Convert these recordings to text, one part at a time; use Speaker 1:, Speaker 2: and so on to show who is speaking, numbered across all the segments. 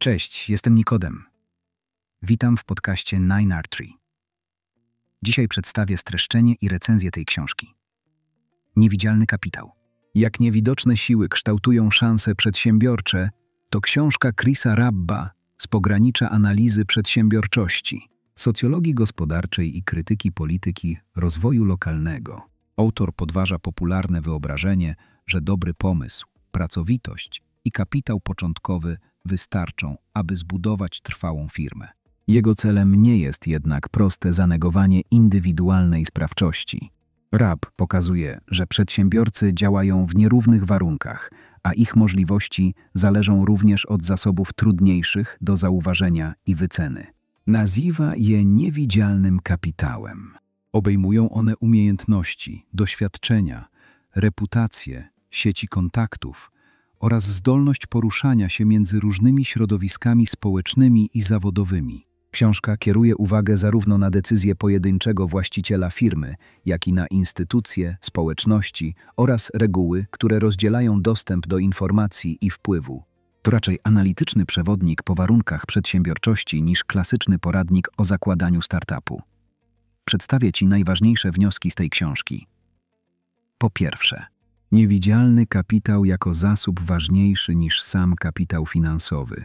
Speaker 1: Cześć, jestem Nikodem. Witam w podcaście 9R3. Dzisiaj przedstawię streszczenie i recenzję tej książki. Niewidzialny kapitał. Jak niewidoczne siły kształtują szanse przedsiębiorcze, to książka Chrisa Rabba z pogranicza analizy przedsiębiorczości, socjologii gospodarczej i krytyki polityki rozwoju lokalnego. Autor podważa popularne wyobrażenie, że dobry pomysł, pracowitość i kapitał początkowy wystarczą, aby zbudować trwałą firmę. Jego celem nie jest jednak proste zanegowanie indywidualnej sprawczości. Rabb pokazuje, że przedsiębiorcy działają w nierównych warunkach, a ich możliwości zależą również od zasobów trudniejszych do zauważenia i wyceny. Nazywa je niewidzialnym kapitałem. Obejmują one umiejętności, doświadczenia, reputację, sieci kontaktów oraz zdolność poruszania się między różnymi środowiskami społecznymi i zawodowymi. Książka kieruje uwagę zarówno na decyzje pojedynczego właściciela firmy, jak i na instytucje, społeczności oraz reguły, które rozdzielają dostęp do informacji i wpływu. To raczej analityczny przewodnik po warunkach przedsiębiorczości niż klasyczny poradnik o zakładaniu startupu. Przedstawię Ci najważniejsze wnioski z tej książki. Po pierwsze, niewidzialny kapitał jako zasób ważniejszy niż sam kapitał finansowy.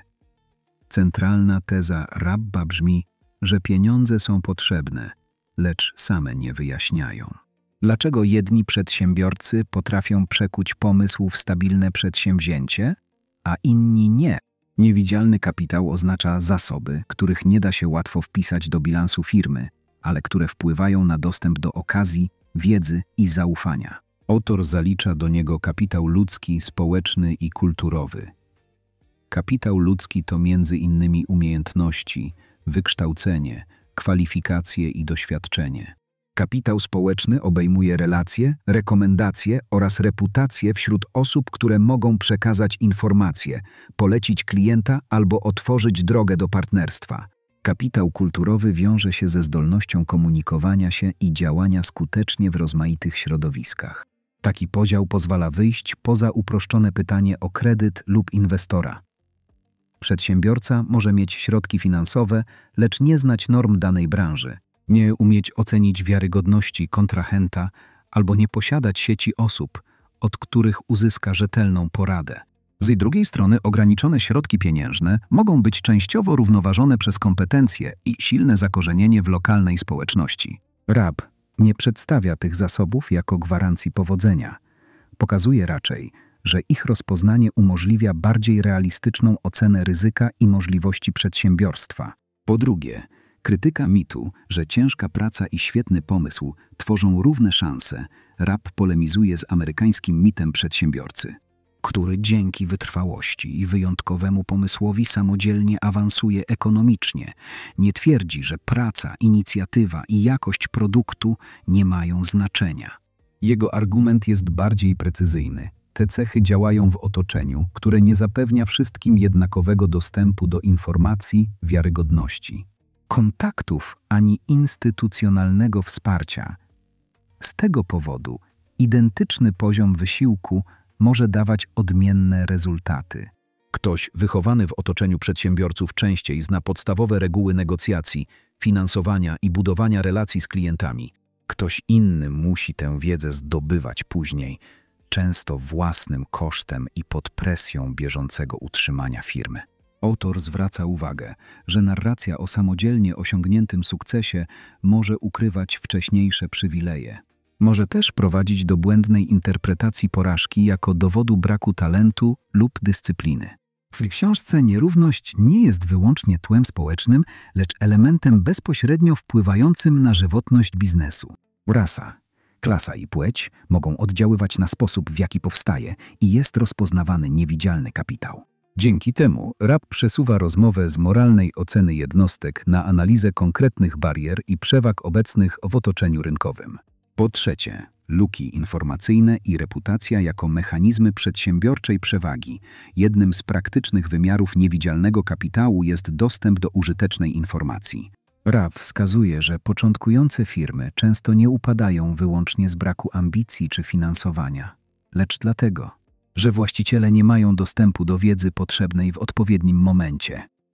Speaker 1: Centralna teza Rabba brzmi, że pieniądze są potrzebne, lecz same nie wyjaśniają. Dlaczego jedni przedsiębiorcy potrafią przekuć pomysł w stabilne przedsięwzięcie, a inni nie? Niewidzialny kapitał oznacza zasoby, których nie da się łatwo wpisać do bilansu firmy, ale które wpływają na dostęp do okazji, wiedzy i zaufania. Autor zalicza do niego kapitał ludzki, społeczny i kulturowy. Kapitał ludzki to między innymi umiejętności, wykształcenie, kwalifikacje i doświadczenie. Kapitał społeczny obejmuje relacje, rekomendacje oraz reputację wśród osób, które mogą przekazać informacje, polecić klienta albo otworzyć drogę do partnerstwa. Kapitał kulturowy wiąże się ze zdolnością komunikowania się i działania skutecznie w rozmaitych środowiskach. Taki podział pozwala wyjść poza uproszczone pytanie o kredyt lub inwestora. Przedsiębiorca może mieć środki finansowe, lecz nie znać norm danej branży, nie umieć ocenić wiarygodności kontrahenta albo nie posiadać sieci osób, od których uzyska rzetelną poradę. Z drugiej strony ograniczone środki pieniężne mogą być częściowo równoważone przez kompetencje i silne zakorzenienie w lokalnej społeczności. Rabb nie przedstawia tych zasobów jako gwarancji powodzenia. Pokazuje raczej, że ich rozpoznanie umożliwia bardziej realistyczną ocenę ryzyka i możliwości przedsiębiorstwa. Po drugie, krytyka mitu, że ciężka praca i świetny pomysł tworzą równe szanse. Rabb polemizuje z amerykańskim mitem przedsiębiorcy, który dzięki wytrwałości i wyjątkowemu pomysłowi samodzielnie awansuje ekonomicznie. Nie twierdzi, że praca, inicjatywa i jakość produktu nie mają znaczenia. Jego argument jest bardziej precyzyjny. Te cechy działają w otoczeniu, które nie zapewnia wszystkim jednakowego dostępu do informacji, wiarygodności, kontaktów ani instytucjonalnego wsparcia. Z tego powodu identyczny poziom wysiłku może dawać odmienne rezultaty. Ktoś wychowany w otoczeniu przedsiębiorców częściej zna podstawowe reguły negocjacji, finansowania i budowania relacji z klientami. Ktoś inny musi tę wiedzę zdobywać później, często własnym kosztem i pod presją bieżącego utrzymania firmy. Autor zwraca uwagę, że narracja o samodzielnie osiągniętym sukcesie może ukrywać wcześniejsze przywileje. Może też prowadzić do błędnej interpretacji porażki jako dowodu braku talentu lub dyscypliny. W książce nierówność nie jest wyłącznie tłem społecznym, lecz elementem bezpośrednio wpływającym na żywotność biznesu. Rasa, klasa i płeć mogą oddziaływać na sposób, w jaki powstaje i jest rozpoznawany niewidzialny kapitał. Dzięki temu Rabb przesuwa rozmowę z moralnej oceny jednostek na analizę konkretnych barier i przewag obecnych w otoczeniu rynkowym. Po trzecie, luki informacyjne i reputacja jako mechanizmy przedsiębiorczej przewagi. Jednym z praktycznych wymiarów niewidzialnego kapitału jest dostęp do użytecznej informacji. Rabb wskazuje, że początkujące firmy często nie upadają wyłącznie z braku ambicji czy finansowania, lecz dlatego, że właściciele nie mają dostępu do wiedzy potrzebnej w odpowiednim momencie.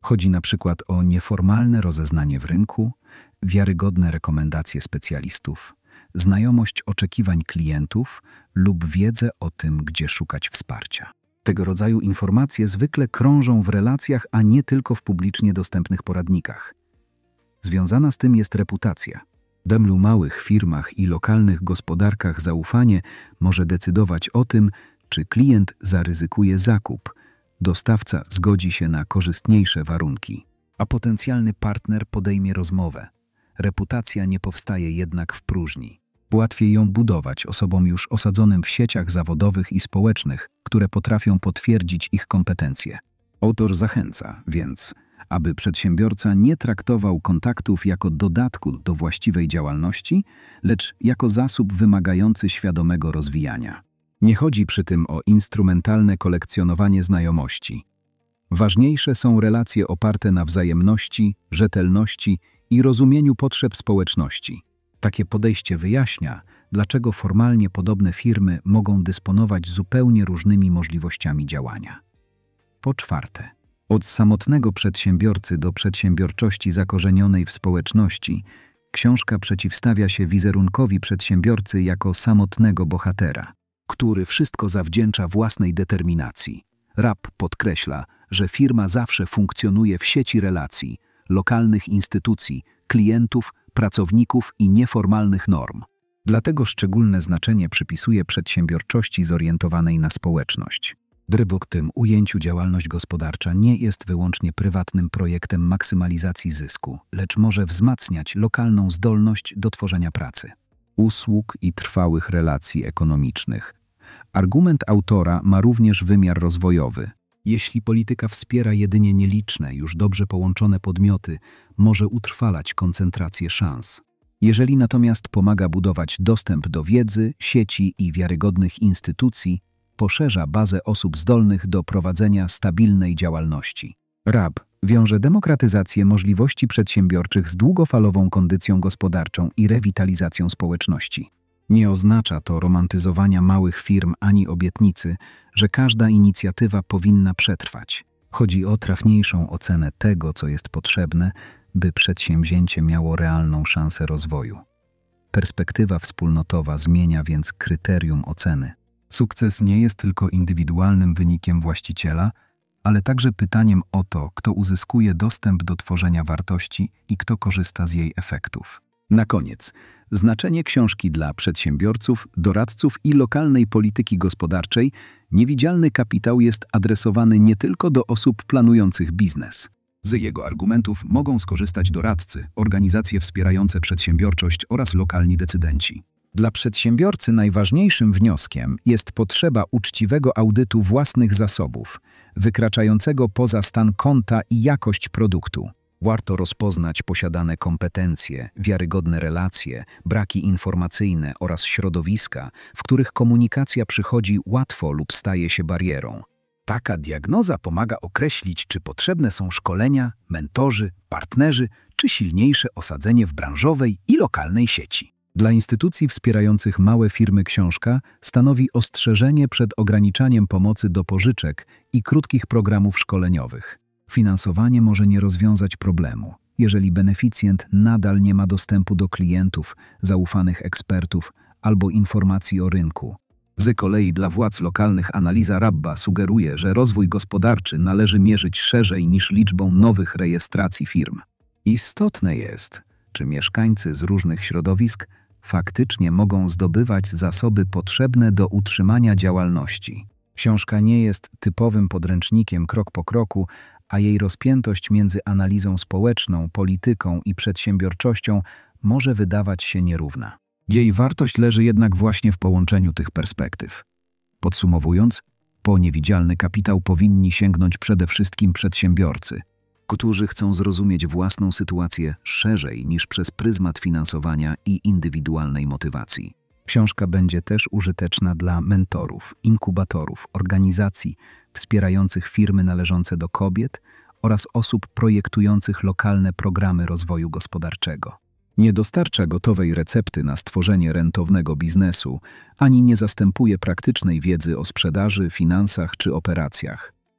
Speaker 1: Chodzi na przykład o nieformalne rozeznanie w rynku, wiarygodne rekomendacje specjalistów, znajomość oczekiwań klientów lub wiedzę o tym, gdzie szukać wsparcia. Tego rodzaju informacje zwykle krążą w relacjach, a nie tylko w publicznie dostępnych poradnikach. Związana z tym jest reputacja. W małych firmach i lokalnych gospodarkach zaufanie może decydować o tym, czy klient zaryzykuje zakup, dostawca zgodzi się na korzystniejsze warunki, a potencjalny partner podejmie rozmowę. Reputacja nie powstaje jednak w próżni. Łatwiej ją budować osobom już osadzonym w sieciach zawodowych i społecznych, które potrafią potwierdzić ich kompetencje. Autor zachęca więc, aby przedsiębiorca nie traktował kontaktów jako dodatku do właściwej działalności, lecz jako zasób wymagający świadomego rozwijania. Nie chodzi przy tym o instrumentalne kolekcjonowanie znajomości. Ważniejsze są relacje oparte na wzajemności, rzetelności i rozumieniu potrzeb społeczności. Takie podejście wyjaśnia, dlaczego formalnie podobne firmy mogą dysponować zupełnie różnymi możliwościami działania. Po czwarte, od samotnego przedsiębiorcy do przedsiębiorczości zakorzenionej w społeczności, książka przeciwstawia się wizerunkowi przedsiębiorcy jako samotnego bohatera, który wszystko zawdzięcza własnej determinacji. Rabb podkreśla, że firma zawsze funkcjonuje w sieci relacji, lokalnych instytucji, klientów, pracowników i nieformalnych norm. Dlatego szczególne znaczenie przypisuje przedsiębiorczości zorientowanej na społeczność. W tym ujęciu działalność gospodarcza nie jest wyłącznie prywatnym projektem maksymalizacji zysku, lecz może wzmacniać lokalną zdolność do tworzenia pracy, usług i trwałych relacji ekonomicznych. Argument autora ma również wymiar rozwojowy. Jeśli polityka wspiera jedynie nieliczne, już dobrze połączone podmioty, może utrwalać koncentrację szans. Jeżeli natomiast pomaga budować dostęp do wiedzy, sieci i wiarygodnych instytucji, poszerza bazę osób zdolnych do prowadzenia stabilnej działalności. Rabb wiąże demokratyzację możliwości przedsiębiorczych z długofalową kondycją gospodarczą i rewitalizacją społeczności. Nie oznacza to romantyzowania małych firm ani obietnicy, że każda inicjatywa powinna przetrwać. Chodzi o trafniejszą ocenę tego, co jest potrzebne, by przedsięwzięcie miało realną szansę rozwoju. Perspektywa wspólnotowa zmienia więc kryterium oceny. Sukces nie jest tylko indywidualnym wynikiem właściciela, ale także pytaniem o to, kto uzyskuje dostęp do tworzenia wartości i kto korzysta z jej efektów. Na koniec, znaczenie książki dla przedsiębiorców, doradców i lokalnej polityki gospodarczej Niewidzialny kapitał jest adresowany nie tylko do osób planujących biznes. Z jego argumentów mogą skorzystać doradcy, organizacje wspierające przedsiębiorczość oraz lokalni decydenci. Dla przedsiębiorcy najważniejszym wnioskiem jest potrzeba uczciwego audytu własnych zasobów, wykraczającego poza stan konta i jakość produktu. Warto rozpoznać posiadane kompetencje, wiarygodne relacje, braki informacyjne oraz środowiska, w których komunikacja przychodzi łatwo lub staje się barierą. Taka diagnoza pomaga określić, czy potrzebne są szkolenia, mentorzy, partnerzy, czy silniejsze osadzenie w branżowej i lokalnej sieci. Dla instytucji wspierających małe firmy książka stanowi ostrzeżenie przed ograniczaniem pomocy do pożyczek i krótkich programów szkoleniowych. Finansowanie może nie rozwiązać problemu, jeżeli beneficjent nadal nie ma dostępu do klientów, zaufanych ekspertów albo informacji o rynku. Z kolei dla władz lokalnych analiza Rabba sugeruje, że rozwój gospodarczy należy mierzyć szerzej niż liczbą nowych rejestracji firm. Istotne jest, czy mieszkańcy z różnych środowisk faktycznie mogą zdobywać zasoby potrzebne do utrzymania działalności. Książka nie jest typowym podręcznikiem krok po kroku, a jej rozpiętość między analizą społeczną, polityką i przedsiębiorczością może wydawać się nierówna. Jej wartość leży jednak właśnie w połączeniu tych perspektyw. Podsumowując, po Niewidzialny kapitał powinni sięgnąć przede wszystkim przedsiębiorcy, którzy chcą zrozumieć własną sytuację szerzej niż przez pryzmat finansowania i indywidualnej motywacji. Książka będzie też użyteczna dla mentorów, inkubatorów, organizacji wspierających firmy należące do kobiet oraz osób projektujących lokalne programy rozwoju gospodarczego. Nie dostarcza gotowej recepty na stworzenie rentownego biznesu, ani nie zastępuje praktycznej wiedzy o sprzedaży, finansach czy operacjach.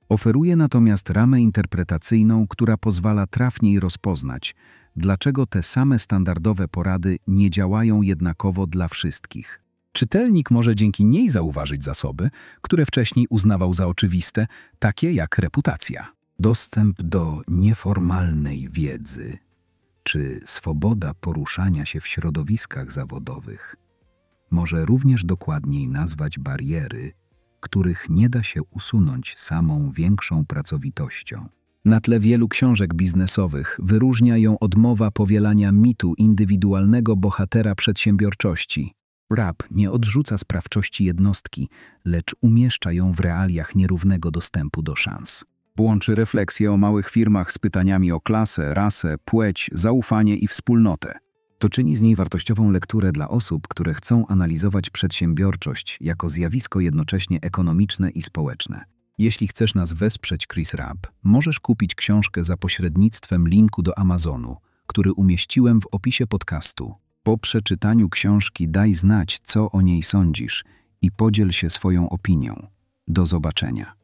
Speaker 1: Oferuje natomiast ramę interpretacyjną, która pozwala trafniej rozpoznać, dlaczego te same standardowe porady nie działają jednakowo dla wszystkich. Czytelnik może dzięki niej zauważyć zasoby, które wcześniej uznawał za oczywiste, takie jak reputacja. Dostęp do nieformalnej wiedzy czy swoboda poruszania się w środowiskach zawodowych może również dokładniej nazwać bariery, których nie da się usunąć samą większą pracowitością. Na tle wielu książek biznesowych wyróżnia ją odmowa powielania mitu indywidualnego bohatera przedsiębiorczości. Rapp nie odrzuca sprawczości jednostki, lecz umieszcza ją w realiach nierównego dostępu do szans. Łączy refleksje o małych firmach z pytaniami o klasę, rasę, płeć, zaufanie i wspólnotę. To czyni z niej wartościową lekturę dla osób, które chcą analizować przedsiębiorczość jako zjawisko jednocześnie ekonomiczne i społeczne. Jeśli chcesz nas wesprzeć, Chris Rapp, możesz kupić książkę za pośrednictwem linku do Amazonu, który umieściłem w opisie podcastu. Po przeczytaniu książki daj znać, co o niej sądzisz i podziel się swoją opinią. Do zobaczenia.